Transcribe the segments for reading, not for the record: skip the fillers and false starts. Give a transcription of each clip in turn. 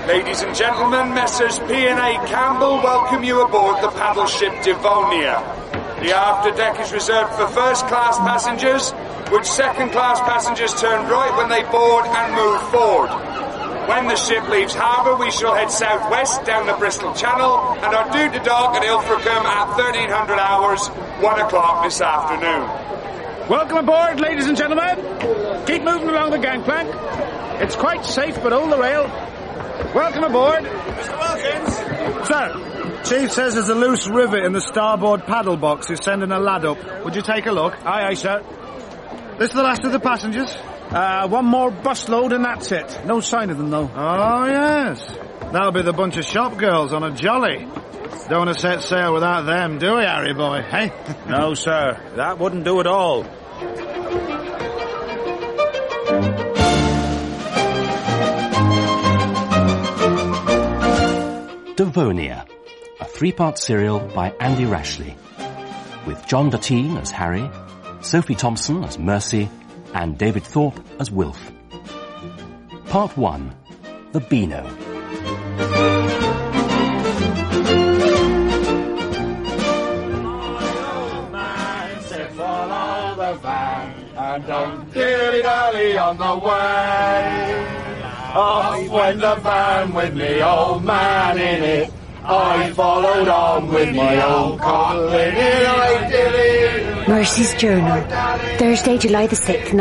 Ladies and gentlemen, Messrs. P&A Campbell welcome you aboard the paddle ship Devonia. The afterdeck is reserved for first-class passengers, with second-class passengers turn right when they board and move forward. When the ship leaves harbour, we shall head southwest down the Bristol Channel and are due to dock at Ilfracombe at 1300 hours, 1 o'clock this afternoon. Welcome aboard, ladies and gentlemen. Keep moving along the gangplank. It's quite safe, but hold the rail. Welcome aboard. Mr. Wilkins. Sir, Chief says there's a loose rivet in the starboard paddle box. He's sending a lad up. Would you take a look? Aye, aye, sir. This is the last of the passengers? One more bus load and that's it. No sign of them, though. Oh, yes. That'll be the bunch of shop girls on a jolly. Don't want to set sail without them, do we, Harry boy, hey? No, sir. That wouldn't do at all. Devonia, a 3-part serial by Andy Rashley, with John Duttine as Harry, Sophie Thompson as Mercy, and David Thorpe as Wilf. Part 1, The Beano. And don't dilly-dally on the way. Off went the van with me old man in it. I followed on with my old Colin in it. Mercy's Journal, Thursday, July the 6th,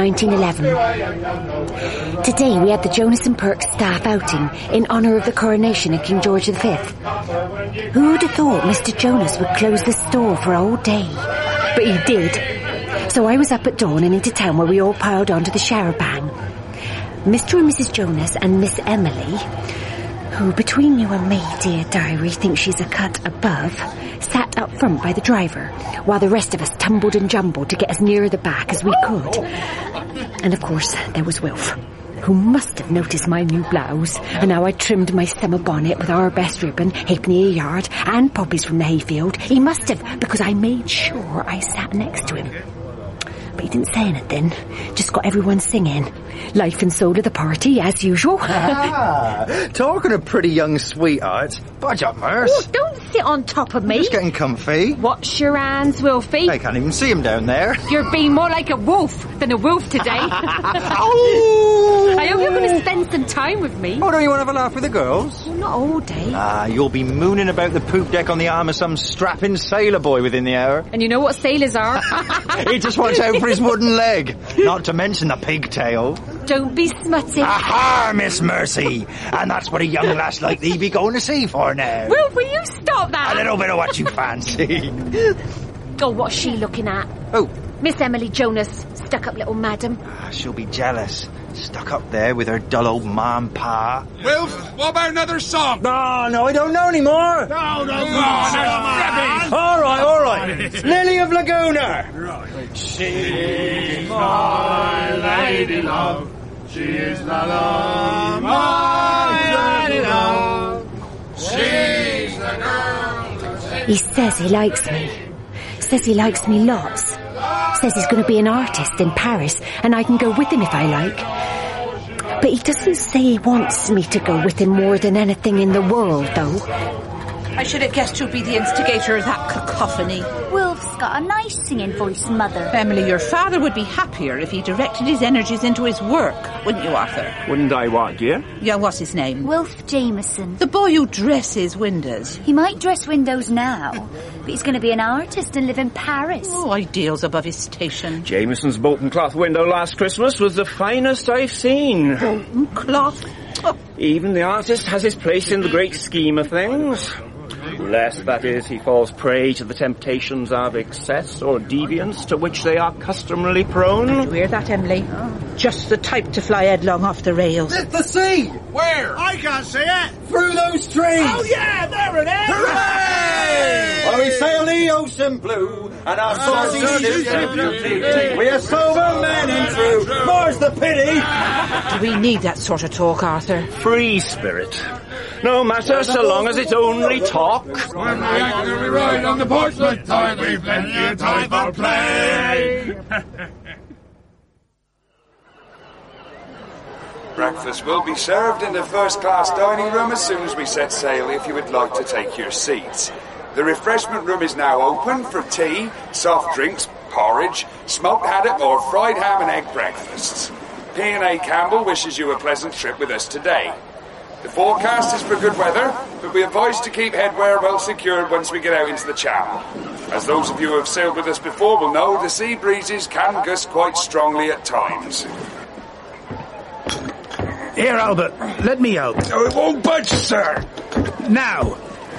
1911. Today we had the Jonas and Perks staff outing in honour of the coronation of King George V. Who would have thought Mr. Jonas would close the store for a whole day? But he did. So I was up at dawn and into town where we all piled onto the charabanc. Mr. and Mrs. Jonas and Miss Emily, who between you and me, dear diary, thinks she's a cut above, sat up front by the driver, while the rest of us tumbled and jumbled to get as near the back as we could. And of course, there was Wilf, who must have noticed my new blouse, and how I trimmed my summer bonnet with our best ribbon, halfpenny a yard, and poppies from the hayfield. He must have, because I made sure I sat next to him. But he didn't say anything, just got everyone singing. Life and soul of the party, as usual. Talking of pretty young sweethearts, budge up, Merce. Oh, don't sit on top of me. I'm just getting comfy. Wash your hands, Wilfie. I can't even see him down there. You're being more like a wolf than a wolf today. Oh! I hope you're going to spend some time with me. Oh, don't you want to have a laugh with the girls? Well, not all day. You'll be mooning about the poop deck on the arm of some strapping sailor boy within the hour. And you know what sailors are? He just wants out for his wooden leg. Not to mention the pigtail. Don't be smutty. Aha, Miss Mercy. And that's what a young lass like thee be going to sea for now. Will you stop that? A little bit of what you fancy. Oh, what's she looking at? Oh. Miss Emily Jonas, stuck-up little madam. She'll be jealous. Stuck up there with her dull old ma and pa. Wilf, what about another song? No, I don't know anymore. No. All right. Lily of Laguna. Right. She's my lady love. She's la la, my lady love. She's the girl. He says he likes me. Says he likes me lots. Says he's going to be an artist in Paris and I can go with him if I like. But he doesn't say he wants me to go with him more than anything in the world, though. I should have guessed you'd be the instigator of that cacophony. Wilf's got a nice singing voice, Mother. Emily, your father would be happier if he directed his energies into his work, wouldn't you, Arthur? Wouldn't I what, dear? Yeah, what's his name? Wilf Jameson. The boy who dresses windows. He might dress windows now, but he's going to be an artist and live in Paris. Oh, ideals above his station. Jameson's Bolton cloth window last Christmas was the finest I've seen. Bolton cloth? Oh. Even the artist has his place in the great scheme of things. Lest, that is, he falls prey to the temptations of excess or deviance to which they are customarily prone. Did you hear that, Emily? Oh. Just the type to fly headlong off the rails. It's the sea! Where? I can't see it. Through those trees! Oh, yeah, there it is. Hooray! While we sail the ocean blue, and our saucy ships in beauty, we are sober men and true. More's the pity! Do we need that sort of talk, Arthur? Free spirit. No matter so long as it's only talk. When we anchor, we ride on the Portsmouth tide. We've plenty of time for play. Breakfast will be served in the first-class dining room as soon as we set sail if you would like to take your seats. The refreshment room is now open for tea, soft drinks, porridge, smoked haddock or fried ham and egg breakfasts. P&A Campbell wishes you a pleasant trip with us today. The forecast is for good weather, but we advise to keep headwear well secured once we get out into the channel. As those of you who have sailed with us before will know, the sea breezes can gust quite strongly at times. Here, Albert, let me help. Oh, it won't budge, sir. Now.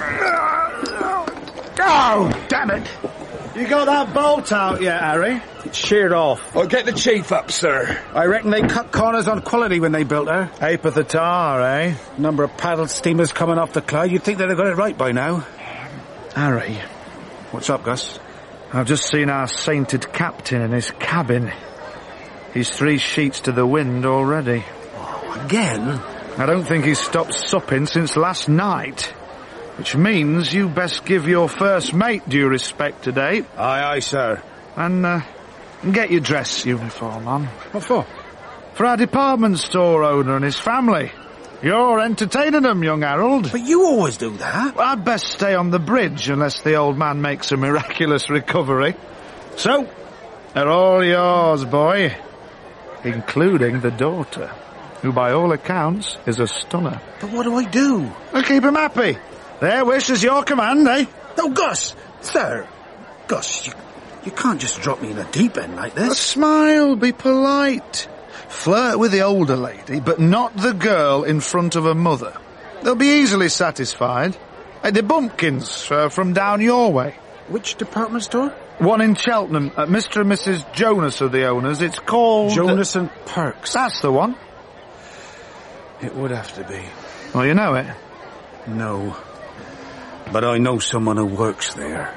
Oh, damn it. You got that bolt out yet, Harry? It's sheared off. I'll get the chief up, sir. I reckon they cut corners on quality when they built her. Ape of the tar, eh? Number of paddle steamers coming off the Clyde, you'd think they'd have got it right by now. Harry, What's up, Gus? I've just seen our sainted captain in his cabin. He's 3 sheets to the wind already. Again? I don't think he's stopped supping since last night. Which means you best give your first mate due respect today. Aye, aye, sir. And get your dress uniform on. What for? For our department store owner and his family. You're entertaining them, young Harold. But you always do that. Well, I'd best stay on the bridge unless the old man makes a miraculous recovery. So, they're all yours, boy. Including the daughter, who by all accounts is a stunner. But what do I do? Well, keep him happy. Their wish is your command, eh? Oh, Gus! Sir! Gus, you can't just drop me in the deep end like this. Smile, be polite. Flirt with the older lady, but not the girl in front of her mother. They'll be easily satisfied. Hey, the Bumpkins from down your way. Which department store? One in Cheltenham. Mr. and Mrs. Jonas are the owners. It's called... Jonas and Perks. That's the one. It would have to be. Well, you know it. No. But I know someone who works there.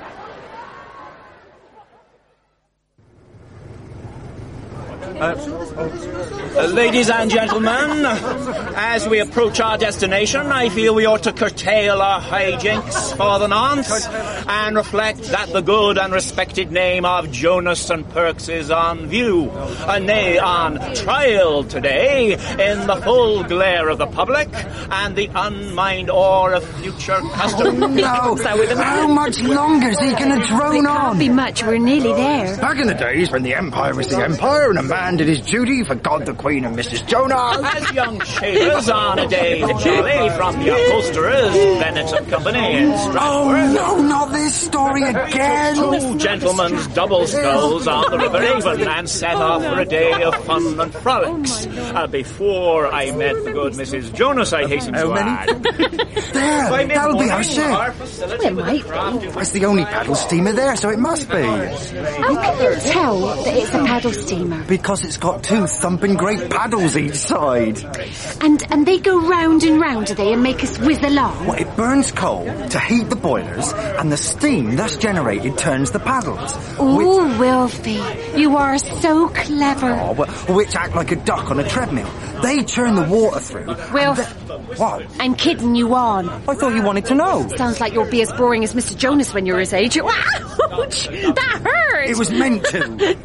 Ladies and gentlemen, as we approach our destination, I feel we ought to curtail our hijinks for the nonce and reflect that the good and respected name of Jonas and Perks is on view, nay, on trial today in the full glare of the public and the unmined awe of future custom. Oh, no. How much longer is he going to drone on? Can't be much, we're nearly there. Back in the days when the Empire was the Empire and a man did his duty for God, the Queen and Mrs. Jonas. As young shavers on a day to jolly from the upholsterers, Bennett and Company in Stratford. Oh, no, not this story again. 2 gentlemen's double sculls on the River Avon and set off for a day of fun and frolics. Before I met the good Mrs. Jonas, I hasten to add. There, that'll be our ship. It might be. It's the only paddle steamer there, so it must be. How can you tell that it's a paddle steamer? Because it's got 2 thumping great paddles each side. And they go round and round, do they, and make us whiz along? Well, it burns coal to heat the boilers, and the steam thus generated turns the paddles. Oh, Wilfie, you are so clever. Which act like a duck on a treadmill. They churn the water through. What? I'm kidding you on. I thought you wanted to know. Sounds like you'll be as boring as Mr. Jonas when you're his age. Ouch! That hurt! It was meant to.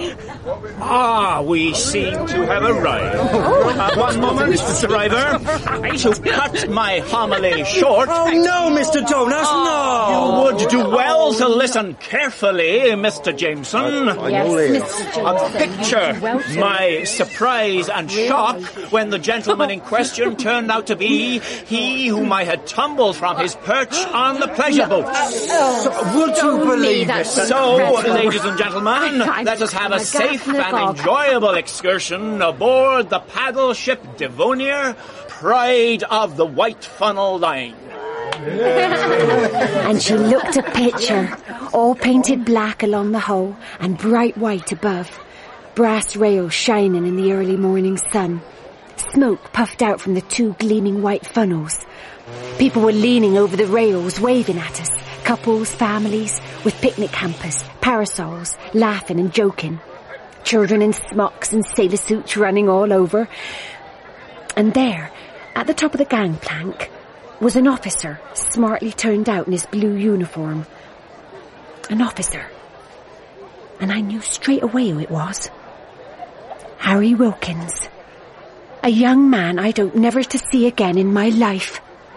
We seem to have arrived. One moment, driver. To cut my homily short. Oh, no, Mr. Jonas, no! You would do well to listen carefully, Mr. Jameson. Yes, Mr. Jonas. Picture my surprise and shock when the gentleman in question turned out to be he whom I had tumbled from his perch on the pleasure boat. Would you believe it? So, ladies and gentlemen, let us have a safe and enjoyable excursion aboard the paddle ship Devonia, pride of the White Funnel Line. And she looked a picture, all painted black along the hull and bright white above. Brass rails shining in the early morning sun. Smoke puffed out from the 2 gleaming white funnels. People were leaning over the rails, waving at us. Couples, families, with picnic hampers, parasols, laughing and joking. Children in smocks and sailor suits running all over. And there, at the top of the gangplank, was an officer, smartly turned out in his blue uniform. An officer. And I knew straight away who it was. Harry Wilkins. A young man I'd hope never to see again in my life.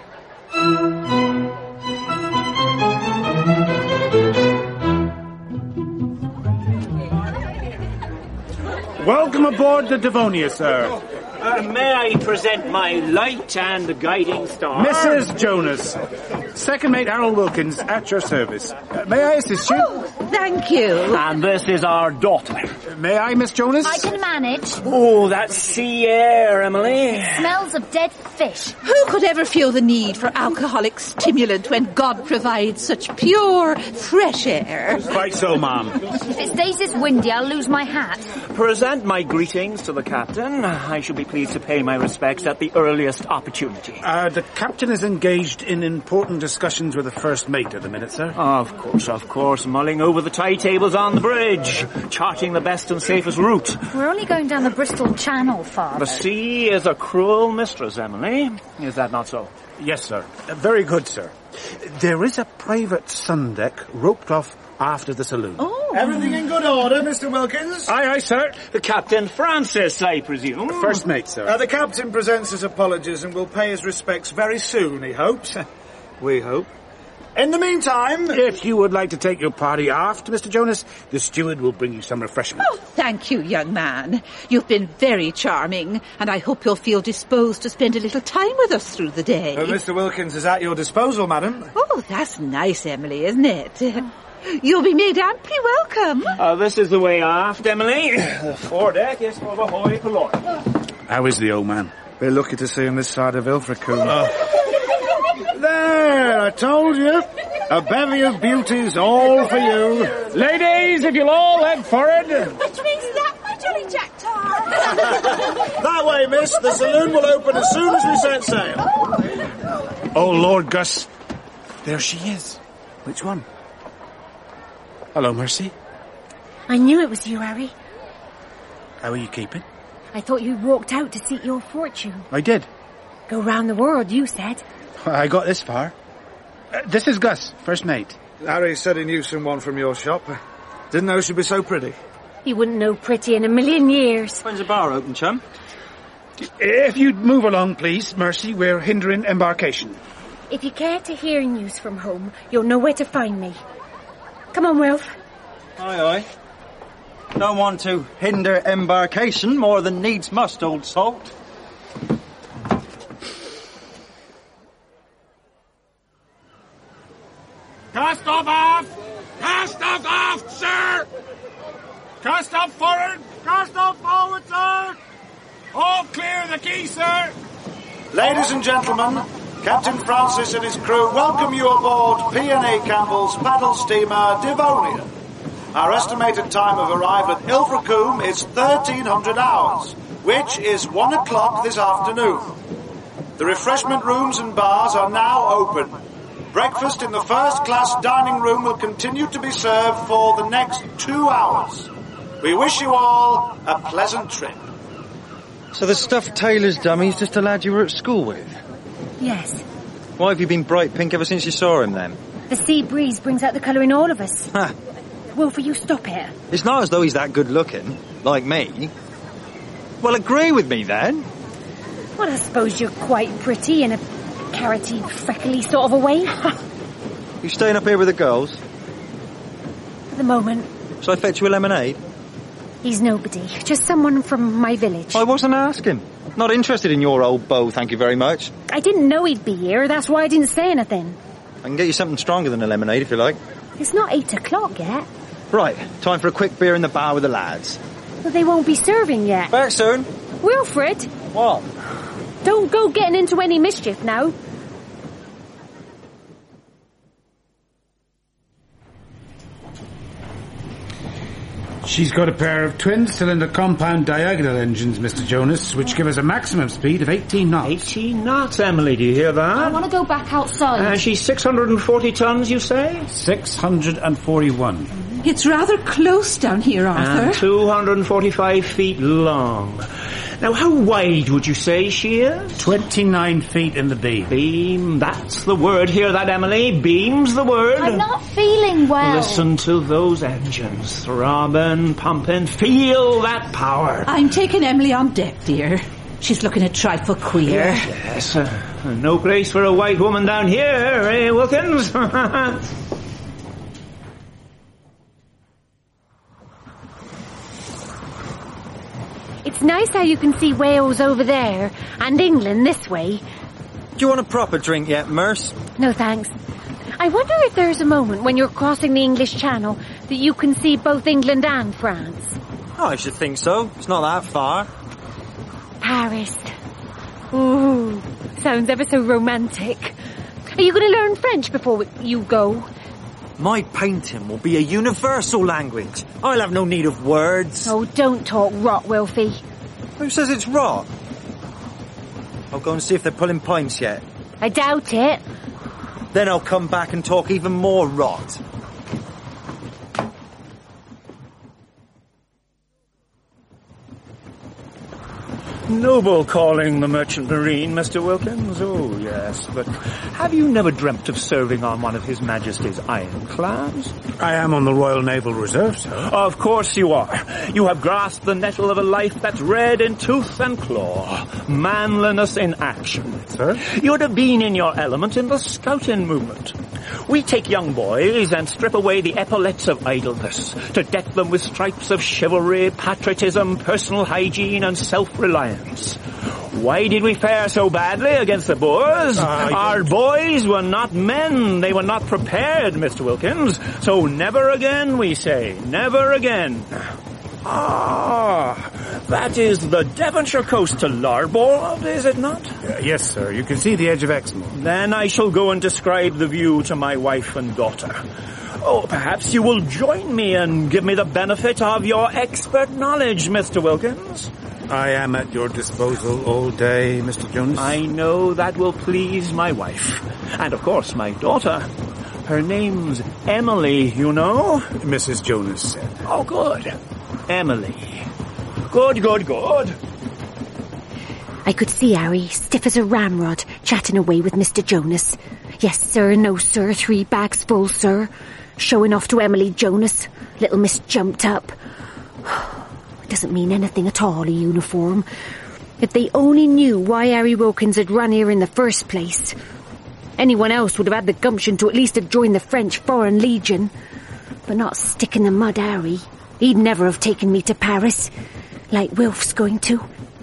Welcome aboard the Devonia, sir. May I present my light and guiding star? Mrs. Jonas. Second mate Harold Wilkins, at your service. May I assist you? Oh, thank you. And this is our daughter. May I, Miss Jonas? I can manage. Oh, that sea air, Emily. Smells of dead fish. Who could ever feel the need for alcoholic stimulant when God provides such pure, fresh air? Quite so, ma'am. If it stays this windy, I'll lose my hat. Present my greetings to the captain. I shall be pleased to pay my respects at the earliest opportunity. The captain is engaged in important discussions with the first mate at the minute, sir. Of course. Mulling over the tide tables on the bridge. Charting the best and safest route. We're only going down the Bristol Channel, Father. The sea is a cruel mistress, Emily. Is that not so? Yes, sir. Very good, sir. There is a private sun deck roped off after the saloon. Oh. Everything in good order, Mr. Wilkins? Aye, sir. The Captain Francis, I presume. First mate, sir. The captain presents his apologies and will pay his respects very soon, he hopes. We hope. In the meantime... If you would like to take your party aft, Mr. Jonas, the steward will bring you some refreshment. Oh, thank you, young man. You've been very charming, and I hope you'll feel disposed to spend a little time with us through the day. Mr. Wilkins is at your disposal, madam. Oh, that's nice, Emily, isn't it? You'll be made amply welcome. This is the way aft, Emily. The foredeck is for the hoi polloi. How is the old man? We're lucky to see him this side of Ilfracombe. There, I told you. A bevy of beauties all for you. Ladies, if you'll all head forward. Which means that, my jolly Jack Tar. That way, miss. The saloon will open as soon as we set sail. Oh, Lord, Gus. There she is. Which one? Hello, Mercy. I knew it was you, Harry. How are you keeping? I thought you'd walked out to seek your fortune. I did. Go round the world, you said. I got this far. This is Gus, first mate. Harry said he knew someone from your shop. Didn't know she'd be so pretty. He wouldn't know pretty in a million years. When's the bar open, chum? If you'd move along, please, Mercy, we're hindering embarkation. If you care to hear news from home, you'll know where to find me. Come on, Wilf. Aye. Don't want to hinder embarkation more than needs must, old salt. Cast off aft! Cast off aft, sir! Cast off forward! Cast off forward, sir! All clear the quay, sir! Ladies and gentlemen, Captain Francis and his crew welcome you aboard P&A Campbell's paddle steamer Devonia. Our estimated time of arrival at Ilfracombe is 1300 hours, which is 1 o'clock this afternoon. The refreshment rooms and bars are now open. Breakfast in the first-class dining room will continue to be served for the next 2 hours. We wish you all a pleasant trip. So the stuffed tailor's dummy's just a lad you were at school with? Yes. Why have you been bright pink ever since you saw him then? The sea breeze brings out the colour in all of us. Ha! Wilf, will you stop it? It's not as though he's that good looking, like me. Well, agree with me then. Well, I suppose you're quite pretty in a carroty, freckly sort of a way. You staying up here with the girls? For the moment. Shall I fetch you a lemonade? He's nobody, just someone from my village. I wasn't asking. Not interested in your old beau, thank you very much. I didn't know he'd be here, that's why I didn't say anything. I can get you something stronger than a lemonade if you like. It's not 8 o'clock yet. Right, time for a quick beer in the bar with the lads. Well, they won't be serving yet. Back soon. Wilfred! What? Don't go getting into any mischief now. She's got a pair of twin-cylinder compound diagonal engines, Mr. Jonas, which give us a maximum speed of 18 knots. 18 knots, Emily, do you hear that? I want to go back outside. She's 640 tons, you say? 641. It's rather close down here, Arthur. And 245 feet long. Now, how wide would you say she is? 29 feet in the beam. Beam, that's the word. Hear that, Emily? Beam's the word. I'm not feeling well. Listen to those engines. Throbbing, pumping. Feel that power. I'm taking Emily on deck, dear. She's looking a trifle queer. Yes, no place for a white woman down here, eh, Wilkins? It's nice how you can see Wales over there and England this way. Do you want a proper drink yet, Merce? No, thanks. I wonder if there's a moment when you're crossing the English Channel that you can see both England and France. Oh, I should think so. It's not that far. Paris. Ooh, sounds ever so romantic. Are you going to learn French before you go? My painting will be a universal language. I'll have no need of words. Oh, don't talk rot, Wilfie. Who says it's rot? I'll go and see if they're pulling pints yet. I doubt it. Then I'll come back and talk even more rot. Noble calling, the Merchant Marine, Mr. Wilkins. Oh, yes, but have you never dreamt of serving on one of His Majesty's ironclads? I am on the Royal Naval Reserve, sir. Of course you are. You have grasped the nettle of a life that's red in tooth and claw. Manliness in action. Sir? You'd have been in your element in the scouting movement. We take young boys and strip away the epaulets of idleness to deck them with stripes of chivalry, patriotism, personal hygiene, and self-reliance. Why did we fare so badly against the Boers? Our boys were not men. They were not prepared, Mr. Wilkins. So never again, we say. Never again. Ah, that is the Devonshire coast to larboard, is it not? Yes, sir. You can see the edge of Exmoor. Then I shall go and describe the view to my wife and daughter. Oh, perhaps you will join me and give me the benefit of your expert knowledge, Mr. Wilkins. I am at your disposal all day, Mr. Jonas. I know that will please my wife. And, of course, my daughter. Her name's Emily, you know? Mrs. Jonas said. Oh, good. Emily. Good, good, good. I could see Harry, stiff as a ramrod, chatting away with Mr. Jonas. Yes, sir, no, sir, 3 bags full, sir. Showing off to Emily Jonas. Little Miss jumped up. It doesn't mean anything at all, a uniform. If they only knew why Harry Wilkins had run here in the first place. Anyone else would have had the gumption to at least have joined the French Foreign Legion. But not stick in the mud, Harry. He'd never have taken me to Paris, like Wilf's going to.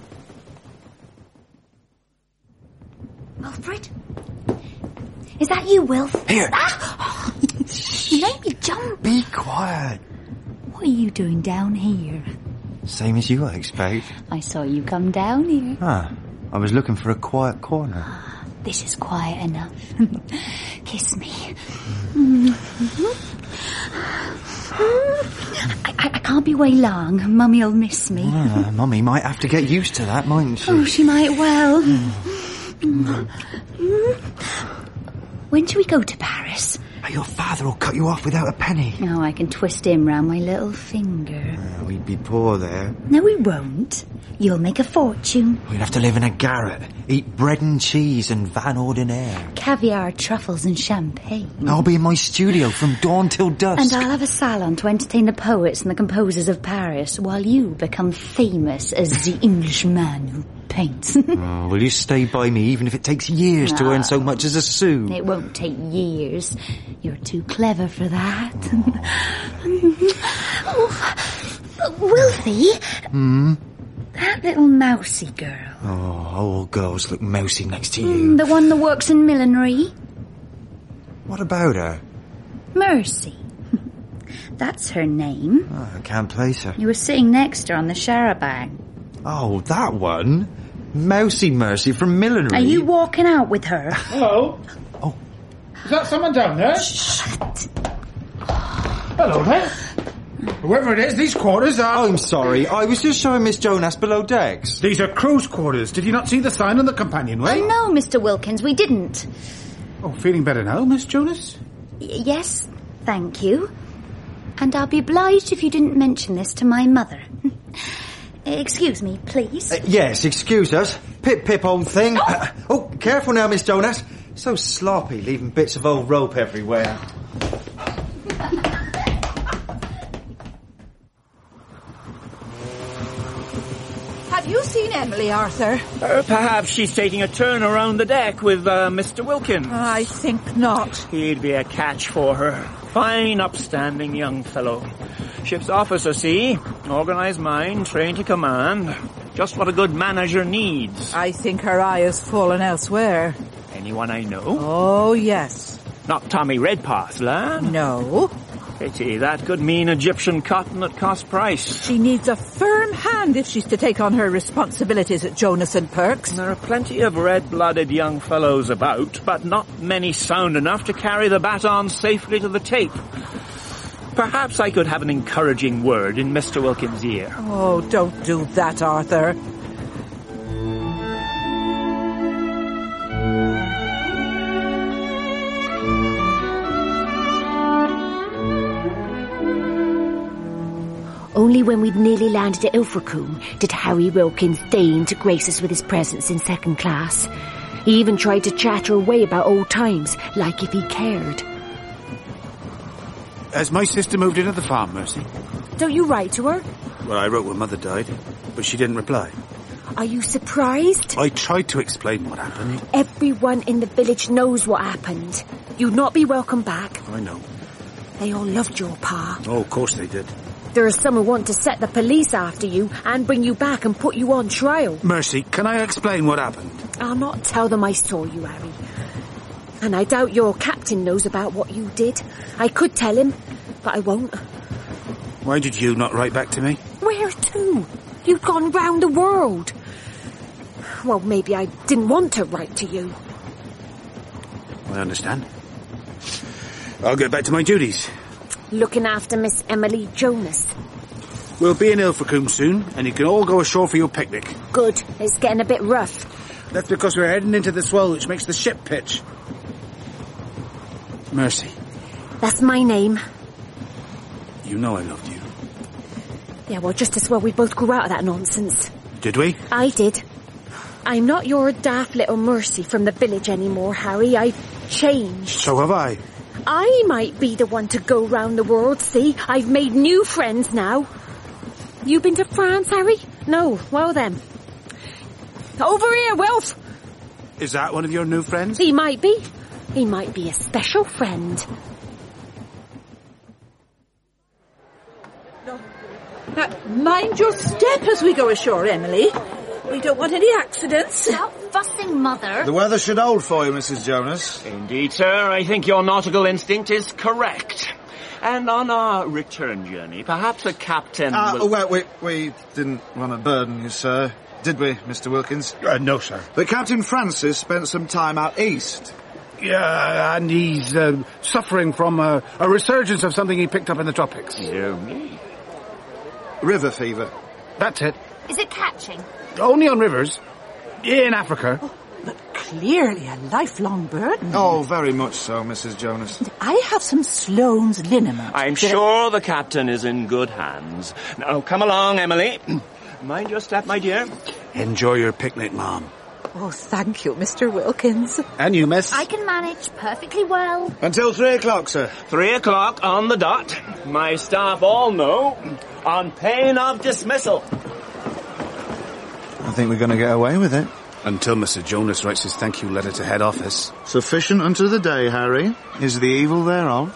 Wilfred? Is that you, Wilf? Here. Ah! You made me jump. Be quiet. What are you doing down here? Same as you, I expect. I saw you come down here. I was looking for a quiet corner. This is quiet enough. Kiss me. I can't be away long. Mummy'll miss me. Mummy might have to get used to that, mightn't she? Oh, she might well. When do we go to Paris? Your father will cut you off without a penny. Oh, I can twist him round my little finger. We'd be poor there. No, we won't. You'll make a fortune. We'd have to live in a garret, eat bread and cheese and Van Ordinaire. Caviar, truffles and champagne. I'll be in my studio from dawn till dusk. And I'll have a salon to entertain the poets and the composers of Paris while you become famous as the Englishman who paints. Will you stay by me even if it takes years to earn so much as a sou? It won't take years. You're too clever for that. Wilfie? That little mousy girl. Oh, all girls look mousy next to you. The one that works in millinery? What about her? Mercy. That's her name. I can't place her. You were sitting next to her on the charabanc. Oh, that one? Mousy Mercy from millinery. Are you walking out with her? Hello? Oh. Is that someone down there? Shut. Hello there. Whoever it is, these quarters are... I'm sorry, I was just showing Miss Jonas below decks. These are crew's quarters. Did you not see the sign on the companionway? Oh, no, Mr. Wilkins, we didn't. Oh, feeling better now, Miss Jonas? Yes, thank you. And I'll be obliged if you didn't mention this to my mother. Excuse me, please. Yes, excuse us. Pip, pip, old thing. Oh, careful now, Miss Jonas. So sloppy, leaving bits of old rope everywhere. Have Have you seen Emily, Arthur? Perhaps she's taking a turn around the deck with Mr. Wilkins. I think not. He'd be a catch for her. Fine, upstanding young fellow. Ship's officer, see? Organised mind, trained to command. Just what a good manager needs. I think her eye has fallen elsewhere. Anyone I know? Oh, yes. Not Tommy Redpath, lad? No. Pity, that could mean Egyptian cotton at cost price. She needs a firm hand if she's to take on her responsibilities at Jonas and Perks. There are plenty of red-blooded young fellows about, but not many sound enough to carry the baton safely to the tape. Perhaps I could have an encouraging word in Mr. Wilkins' ear. Oh, don't do that, Arthur. Only when we'd nearly landed at Ilfracombe did Harry Wilkins deign to grace us with his presence in second class. He even tried to chatter away about old times, like if he cared. Has my sister moved into the farm, Mercy? Don't you write to her? Well, I wrote when Mother died, but she didn't reply. Are you surprised? I tried to explain what happened. Everyone in the village knows what happened. You'd not be welcome back. I know. They all loved your pa. Oh, of course they did. There are some who want to set the police after you and bring you back and put you on trial. Mercy, can I explain what happened? I'll not tell them I saw you, Harry. And I doubt your captain knows about what you did. I could tell him, but I won't. Why did you not write back to me? Where to? You'd gone round the world. Well, maybe I didn't want to write to you. I understand. I'll get back to my duties. Looking after Miss Emily Jonas. We'll be in Ilfracombe soon, and you can all go ashore for your picnic. Good. It's getting a bit rough. That's because we're heading into the swell, which makes the ship pitch. Mercy. That's my name. You know I loved you. Yeah, well, just as well we both grew out of that nonsense. Did we? I did. I'm not your daft little Mercy from the village anymore, Harry. I've changed. So have I. I might be the one to go round the world, see? I've made new friends now. You been to France, Harry? No. Well then. Over here, Wilf! Is that one of your new friends? He might be. He might be a special friend. Now, mind your step as we go ashore, Emily. We don't want any accidents. Stop fussing, Mother. The weather should hold for you, Mrs. Jonas. Indeed, sir. I think your nautical instinct is correct. And on our return journey, perhaps a captain will... Well, we didn't want to burden you, sir. Did we, Mr. Wilkins? No, sir. But Captain Francis spent some time out east. Yeah, and he's suffering from a resurgence of something he picked up in the tropics. Dear me. River fever. That's it. Is it catching? Only on rivers. In Africa. Oh, but clearly a lifelong burden. Oh, very much so, Mrs. Jonas. I have some Sloane's liniment. I'm sure the captain is in good hands. Now, come along, Emily. Mind your step, my dear. Enjoy your picnic, Mom. Oh, thank you, Mr. Wilkins. And you, miss? I can manage perfectly well. Until 3 o'clock, sir. 3 o'clock on the dot. My staff all know. On pain of dismissal. I think we're going to get away with it. Until Mr. Jonas writes his thank you letter to head office. Sufficient unto the day, Harry, is the evil thereof.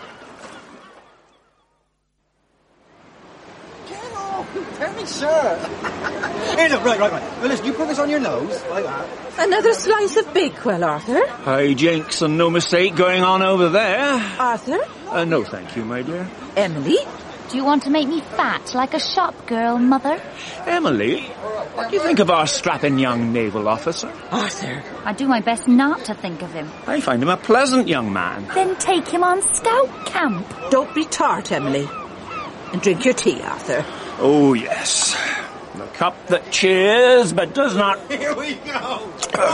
Get on, tell me, sir. Hey, look, right. Well, listen, you put this on your nose, like that. Another slice of Bakewell, Arthur. High jinks and no mistake going on over there. Arthur? No, thank you, my dear. Emily? Do you want to make me fat like a shop girl, Mother? Emily, what do you think of our strapping young naval officer? Arthur. I do my best not to think of him. I find him a pleasant young man. Then take him on scout camp. Don't be tart, Emily. And drink your tea, Arthur. Oh, yes. The cup that cheers but does not... Here we go.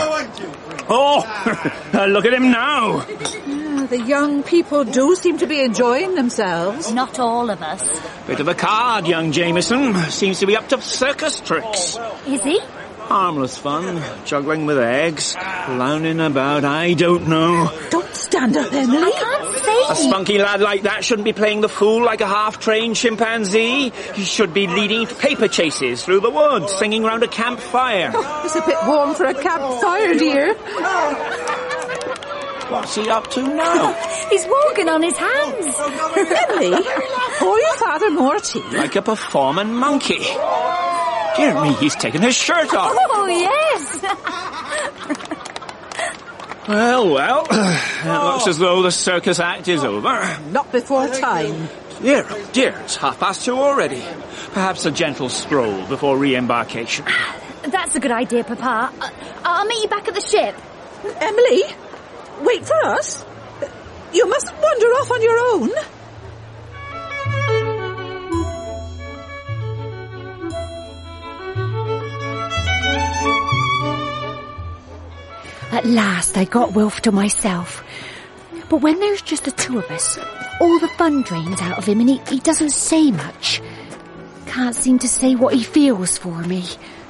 Oh, look at him now. The young people do seem to be enjoying themselves. Not all of us. Bit of a card, young Jameson. Seems to be up to circus tricks. Is he? Harmless fun, juggling with eggs, clowning about, I don't know. Don't stand up, Emily. I can't say say? A spunky lad like that shouldn't be playing the fool like a half-trained chimpanzee. He should be leading paper chases through the woods, singing round a campfire. Oh, it's a bit warm for a campfire, dear. What's he up to now? He's walking on his hands. Emily, pour your father more tea. Like a performing monkey. Dear me, he's taken his shirt off. Oh, yes. Well, it looks as though the circus act is over. Not before time. Dear, oh dear, it's 2:30 already. Perhaps a gentle stroll before re-embarkation. That's a good idea, Papa. I'll meet you back at the ship. Emily, wait for us. You mustn't wander off on your own. At last I got Wilf to myself. But when there's just the two of us, all the fun drains out of him and he doesn't say much. Can't seem to say what he feels for me.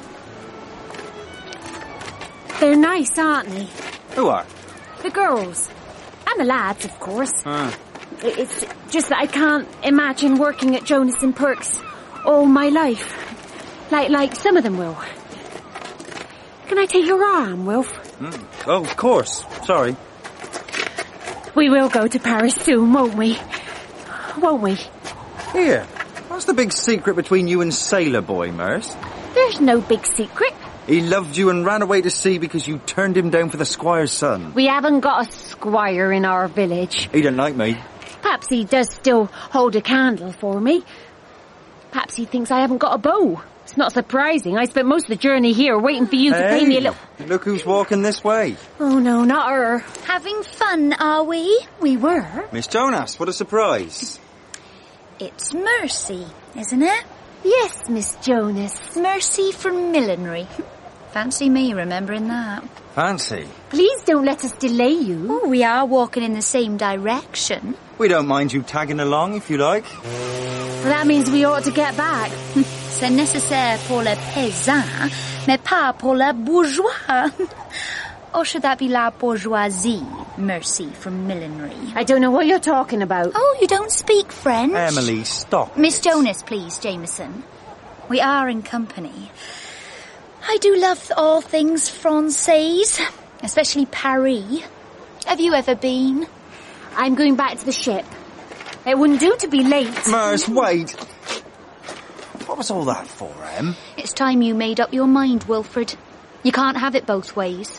They're nice, aren't they? Who are? The girls. And the lads, of course. It's just that I can't imagine working at Jonas and Perks all my life. Like some of them will. Can I take your arm, Wilf? Oh, of course. Sorry. We will go to Paris soon, won't we? Won't we? Here, what's the big secret between you and Sailor Boy, Merce? There's no big secret. He loved you and ran away to sea because you turned him down for the squire's son. We haven't got a squire in our village. He didn't like me. Perhaps he does still hold a candle for me. Perhaps he thinks I haven't got a bow. It's not surprising. I spent most of the journey here waiting for you to pay me a little... Look who's walking this way. Oh, no, not her. Having fun, are we? We were. Miss Jonas, what a surprise. It's Mercy, isn't it? Yes, Miss Jonas. Mercy from millinery. Fancy me remembering that. Fancy. Please don't let us delay you. Oh, we are walking in the same direction. We don't mind you tagging along if you like. Well, that means we ought to get back. C'est nécessaire pour le paysan, mais pas pour la bourgeois. Or should that be la bourgeoisie, Mercy from millinery? I don't know what you're talking about. Oh, you don't speak French? Emily, stop. Miss Jonas, please, Jameson. We are in company. I do love all things Française, especially Paris. Have you ever been? I'm going back to the ship. It wouldn't do to be late. Merce, wait. What was all that for, Em? It's time you made up your mind, Wilfred. You can't have it both ways.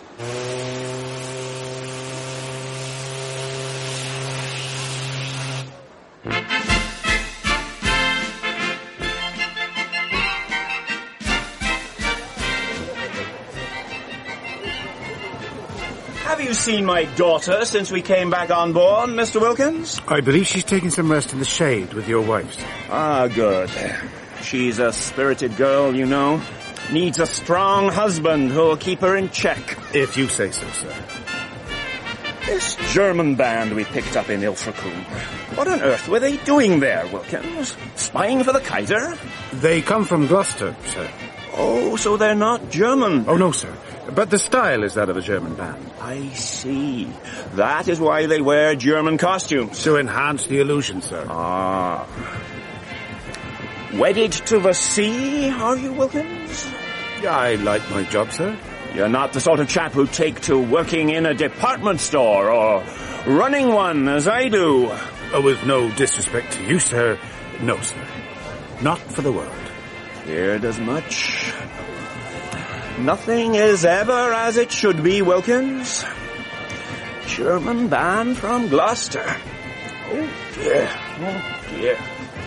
Have you seen my daughter since we came back on board, Mr. Wilkins? I believe she's taking some rest in the shade with your wife. Ah, good. She's a spirited girl, you know. Needs a strong husband who'll keep her in check. If you say so, sir. This German band we picked up in Ilfracombe. What on earth were they doing there, Wilkins? Spying for the Kaiser? They come from Gloucester, sir. Oh, so they're not German? Oh, no, sir. But the style is that of a German band. I see. That is why they wear German costumes. To enhance the illusion, sir. Ah. Wedded to the sea, are you, Wilkins? I like my job, sir. You're not the sort of chap who'd take to working in a department store or running one, as I do. Oh, with no disrespect to you, sir. No, sir. Not for the world. Feared as much. Nothing is ever as it should be, Wilkins. German band from Gloucester. Oh, dear. Oh, dear.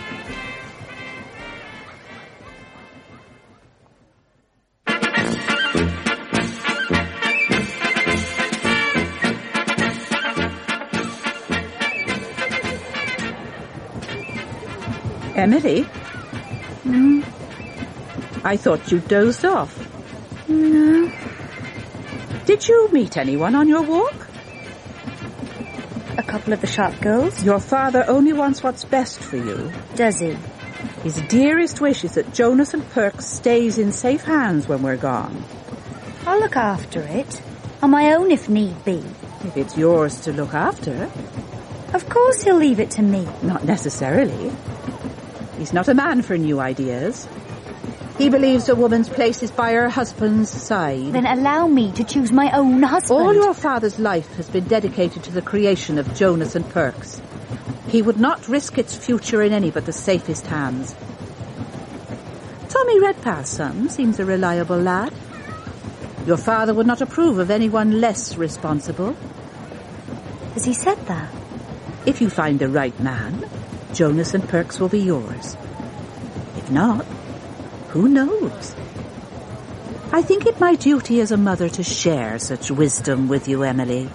Emily? I thought you dozed off. No. Did you meet anyone on your walk? A couple of the shop girls. Your father only wants what's best for you. Does he? His dearest wish is that Jonas and Perks stays in safe hands when we're gone. I'll look after it. On my own if need be. If it's yours to look after. Of course he'll leave it to me. Not necessarily. He's not a man for new ideas. He believes a woman's place is by her husband's side. Then allow me to choose my own husband. All your father's life has been dedicated to the creation of Jonas and Perks. He would not risk its future in any but the safest hands. Tommy Redpath's son seems a reliable lad. Your father would not approve of anyone less responsible. Has he said that? If you find the right man, Jonas and Perks will be yours. If not, who knows? I think it my duty as a mother to share such wisdom with you, Emily.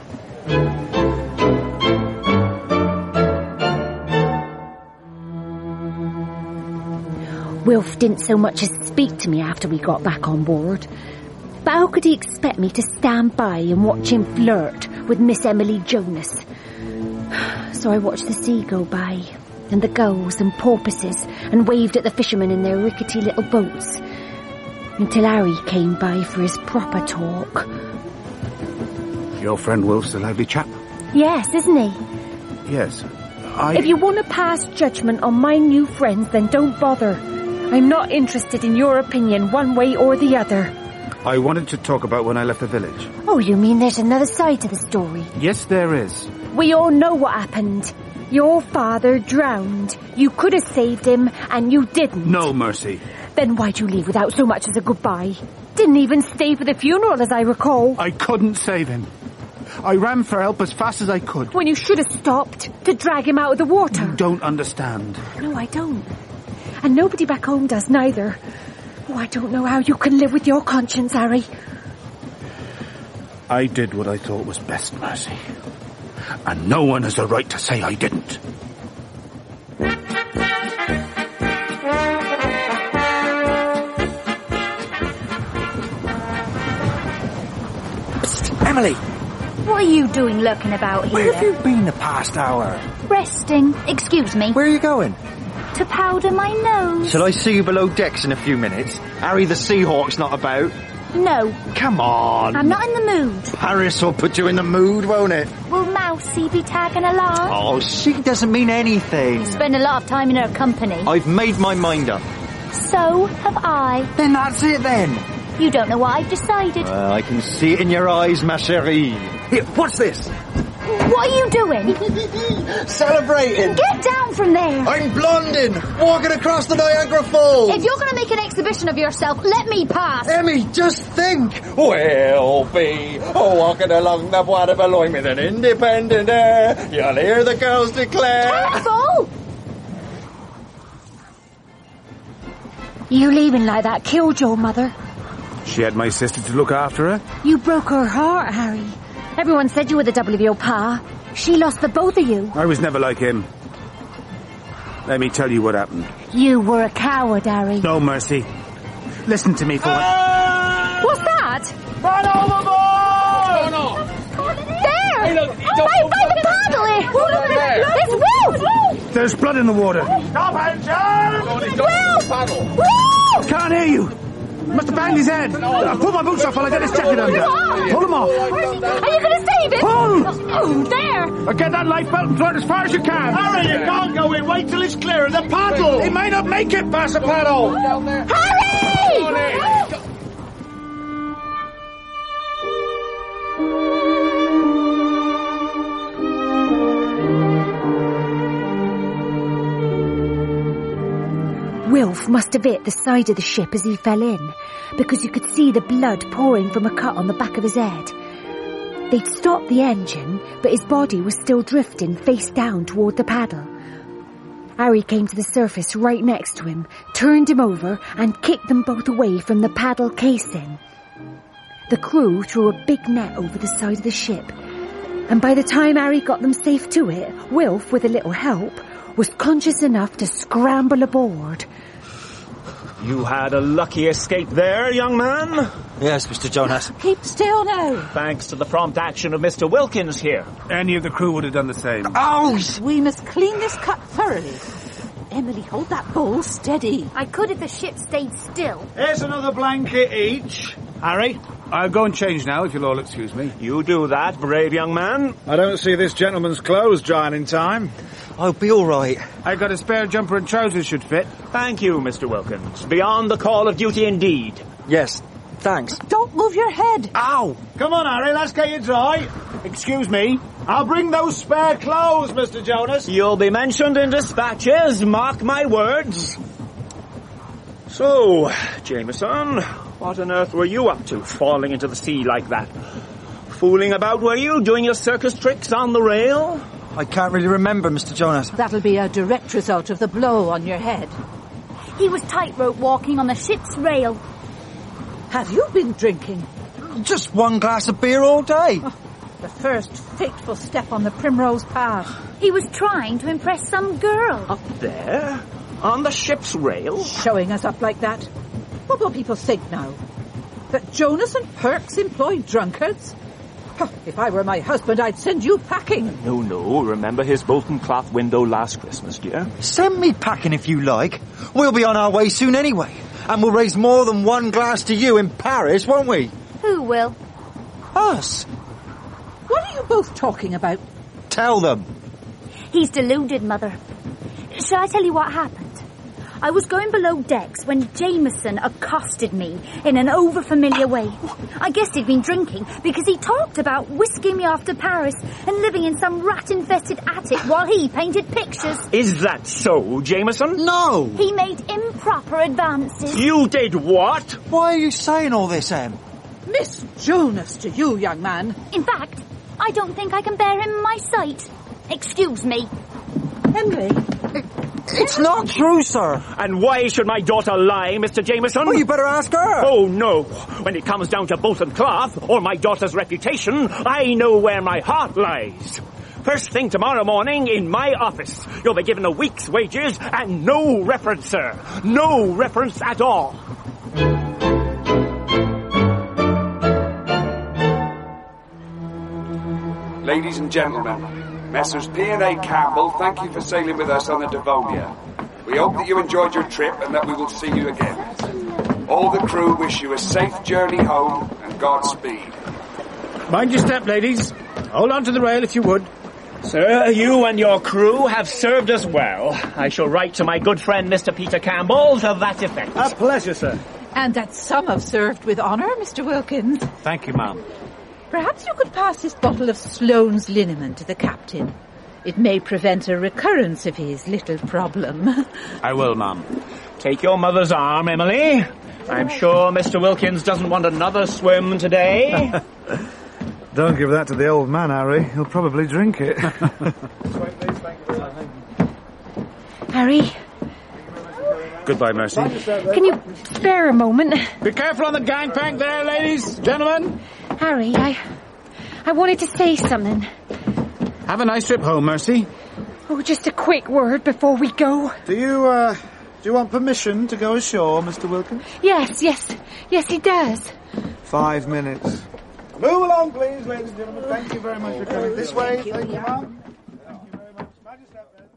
Wilf didn't so much as speak to me after we got back on board. But how could he expect me to stand by and watch him flirt with Miss Emily Jonas? So I watched the sea go by, and the gulls and porpoises, and waved at the fishermen in their rickety little boats, until Harry came by for his proper talk. Your friend Wilf's a lively chap. Yes, isn't he? Yes. If you want to pass judgment on my new friends, then don't bother. I'm not interested in your opinion one way or the other. I wanted to talk about when I left the village. Oh, you mean there's another side to the story? Yes, there is. We all know what happened. Your father drowned. You could have saved him, and you didn't. No, Mercy. Then why'd you leave without so much as a goodbye? Didn't even stay for the funeral, as I recall. I couldn't save him. I ran for help as fast as I could. When you should have stopped to drag him out of the water. You don't understand. No, I don't. And nobody back home does neither. Oh, I don't know how you can live with your conscience, Harry. I did what I thought was best, Mercy. And no one has a right to say I didn't. Psst, Emily! What are you doing lurking about here? Where have you been the past hour? Resting. Excuse me. Where are you going? To powder my nose. Shall I see you below decks in a few minutes? Harry the Seahawk's not about. No. Come on. I'm not in the mood. Paris will put you in the mood, won't it? Will Mousie be tagging along? Oh, she doesn't mean anything. Spend a lot of time in her company. I've made my mind up. So have I. Then that's it then. You don't know what I've decided. I can see it in your eyes, ma chérie. Here, what's this? What are you doing? Celebrating. Get down from there. I'm blondin, walking across the Niagara Falls. If you're going to make an exhibition of yourself, let me pass. Emmy, just think. We'll be walking along the Bois de Boulogne with an independent air. You'll hear the girls declare. Careful! You leaving like that killed your mother. She had my sister to look after her. You broke her heart, Harry. Everyone said you were the double of your pa. She lost the both of you. I was never like him. Let me tell you what happened. You were a coward, Harry. No, Mercy. Listen to me for once. What's that? Run overboard! There! Hey, look, by the paddle! It's Wilf! There's blood in the water. Stop, Angel! Wilf! Wilf! Can't hear you. Must have banged his head. I'll pull my boots off while I get his jacket under. Pull him off. Are you going to save him? Pull! Oh, there! Get that lifebelt and throw it as far as you can. Harry, you can't go in. Wait till it's clear of the paddle. He may not make it past the paddle. Harry! Wilf must have hit the side of the ship as he fell in, because you could see the blood pouring from a cut on the back of his head. They'd stopped the engine, but his body was still drifting face down toward the paddle. Harry came to the surface right next to him, turned him over, and kicked them both away from the paddle casing. The crew threw a big net over the side of the ship, and by the time Harry got them safe to it, Wilf, with a little help, was conscious enough to scramble aboard. You had a lucky escape there, young man. Yes, Mr. Jonas. Keep still now. Thanks to the prompt action of Mr. Wilkins here. Any of the crew would have done the same. Oh! We must clean this cut thoroughly. Emily, hold that bowl steady. I could if the ship stayed still. Here's another blanket each. Harry, I'll go and change now, if you'll all excuse me. You do that, brave young man. I don't see this gentleman's clothes drying in time. I'll be all right. I got a spare jumper and trousers should fit. Thank you, Mr. Wilkins. Beyond the call of duty indeed. Yes, thanks. Don't move your head. Ow! Come on, Harry, let's get you dry. Excuse me. I'll bring those spare clothes, Mr. Jonas. You'll be mentioned in dispatches, mark my words. So, Jameson, what on earth were you up to, falling into the sea like that? Fooling about, were you, doing your circus tricks on the rail? I can't really remember, Mr. Jonas. That'll be a direct result of the blow on your head. He was tightrope walking on the ship's rail. Have you been drinking? Just one glass of beer all day. Oh, the first fateful step on the primrose path. He was trying to impress some girl. Up there? On the ship's rail? Showing us up like that. What will people think now? That Jonas and Perks employ drunkards? If I were my husband, I'd send you packing. No. Remember his Bolton cloth window last Christmas, dear? Send me packing if you like. We'll be on our way soon anyway. And we'll raise more than one glass to you in Paris, won't we? Who will? Us. What are you both talking about? Tell them. He's deluded, Mother. Shall I tell you what happened? I was going below decks when Jameson accosted me in an over-familiar way. I guessed he'd been drinking because he talked about whisking me off to Paris and living in some rat-infested attic while he painted pictures. Is that so, Jameson? No! He made improper advances. You did what? Why are you saying all this, Em? Miss Jonas to you, young man. In fact, I don't think I can bear him in my sight. Excuse me. Emily? It's not true, sir. And why should my daughter lie, Mr. Jameson? Well, you better ask her. Oh, no. When it comes down to Bolton cloth or my daughter's reputation, I know where my heart lies. First thing tomorrow morning in my office, you'll be given a week's wages and no reference, sir. No reference at all. Ladies and gentlemen, Messrs. P&A Campbell, thank you for sailing with us on the Devonia. We hope that you enjoyed your trip and that we will see you again. All the crew wish you a safe journey home and Godspeed. Mind your step, ladies. Hold on to the rail if you would. Sir, you and your crew have served us well. I shall write to my good friend Mr. Peter Campbell to that effect. A pleasure, sir. And that some have served with honour, Mr. Wilkins. Thank you, ma'am. Perhaps you could pass this bottle of Sloane's liniment to the captain. It may prevent a recurrence of his little problem. I will, ma'am. Take your mother's arm, Emily. I'm sure Mr. Wilkins doesn't want another swim today. Don't give that to the old man, Harry. He'll probably drink it. Harry, Goodbye, Mercy. can you spare a moment? Be careful on the gangplank there, ladies, gentlemen. Harry, I wanted to say something. Have a nice trip home, Mercy. Oh, just a quick word before we go. Do you want permission to go ashore, Mr. Wilkins? Yes, he does. 5 minutes. Move along, please, ladies and gentlemen. Thank you very much for coming this way. Thank you, ma'am. Thank you very much. Mind your step there.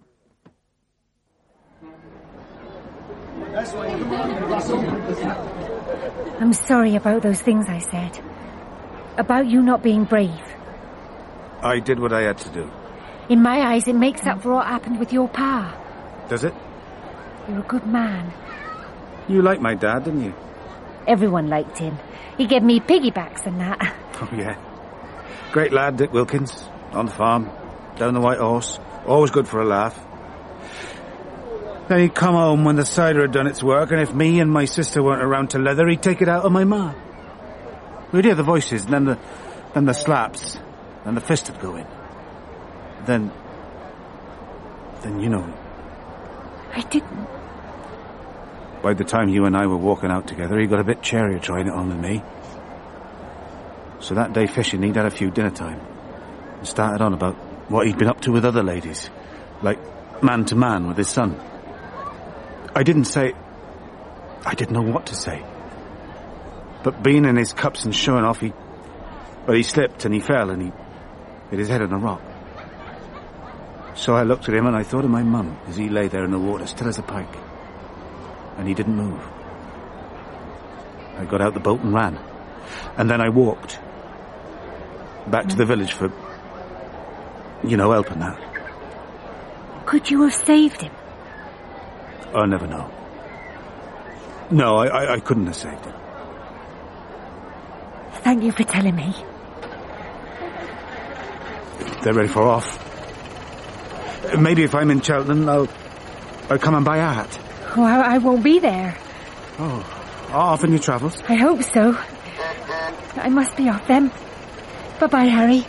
I'm sorry about those things I said. About you not being brave. I did what I had to do. In my eyes, it makes up for what happened with your pa. Does it? You're a good man. You liked my dad, didn't you? Everyone liked him. He gave me piggybacks and that. Oh, yeah. Great lad, Dick Wilkins. On the farm. Down the White Horse. Always good for a laugh. Then he'd come home when the cider had done its work, and if me and my sister weren't around to leather, he'd take it out on my ma. We'd hear the voices, and then the slaps, and the fist would go in. Then you know. I didn't. By the time you and I were walking out together, he got a bit charier trying it on with me. So that day fishing, he'd had a few dinner time. And started on about what he'd been up to with other ladies. Like man to man with his son. I didn't know what to say. But being in his cups and showing off, he slipped and he fell and he hit his head on a rock. So I looked at him and I thought of my mum as he lay there in the water, still as a pike. And he didn't move. I got out the boat and ran. And then I walked back to the village for, help and that. Could you have saved him? I'll never know. No, I couldn't have saved him. Thank you for telling me. They're ready for off. Maybe if I'm in Cheltenham, I'll come and buy a hat. Oh, I won't be there. Oh, off in your travels? I hope so. I must be off then. Bye-bye, Harry.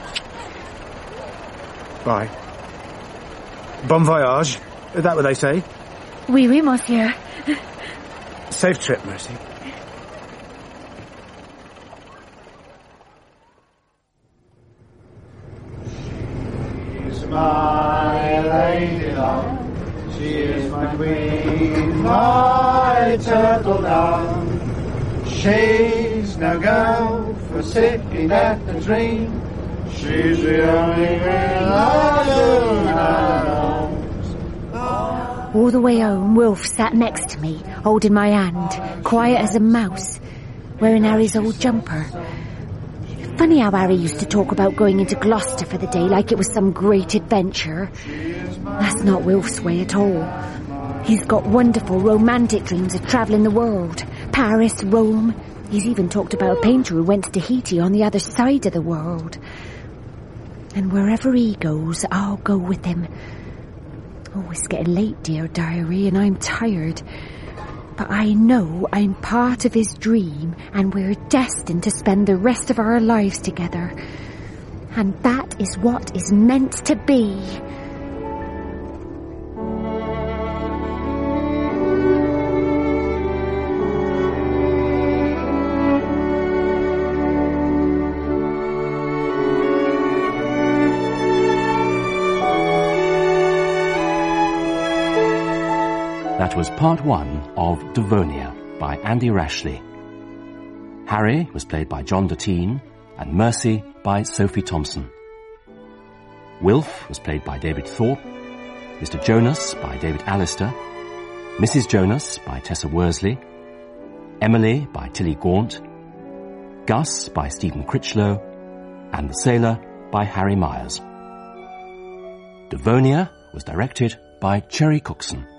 Bye. Bon voyage. Is that what they say? Oui, monsieur. Safe trip, Mercy. She's my lady love. She is my queen, my turtle dove. She's no girl for sitting at the tree. She's the only girl I know. All the way home, Wilf sat next to me, holding my hand, quiet as a mouse, wearing Harry's old jumper. Funny how Harry used to talk about going into Gloucester for the day like it was some great adventure. That's not Wilf's way at all. He's got wonderful romantic dreams of travelling the world. Paris, Rome. He's even talked about a painter who went to Tahiti on the other side of the world. And wherever he goes, I'll go with him. Oh, it's getting late, dear diary, and I'm tired. But I know I'm part of his dream, and we're destined to spend the rest of our lives together. And that is what is meant to be. That was part 1 of Devonia by Andy Rashley. Harry was played by John Deteen and Mercy by Sophie Thompson. Wilf was played by David Thorpe, Mr. Jonas by David Allister, Mrs. Jonas by Tessa Worsley, Emily by Tilly Gaunt, Gus by Stephen Critchlow, and The Sailor by Harry Myers. Devonia was directed by Cherry Cookson.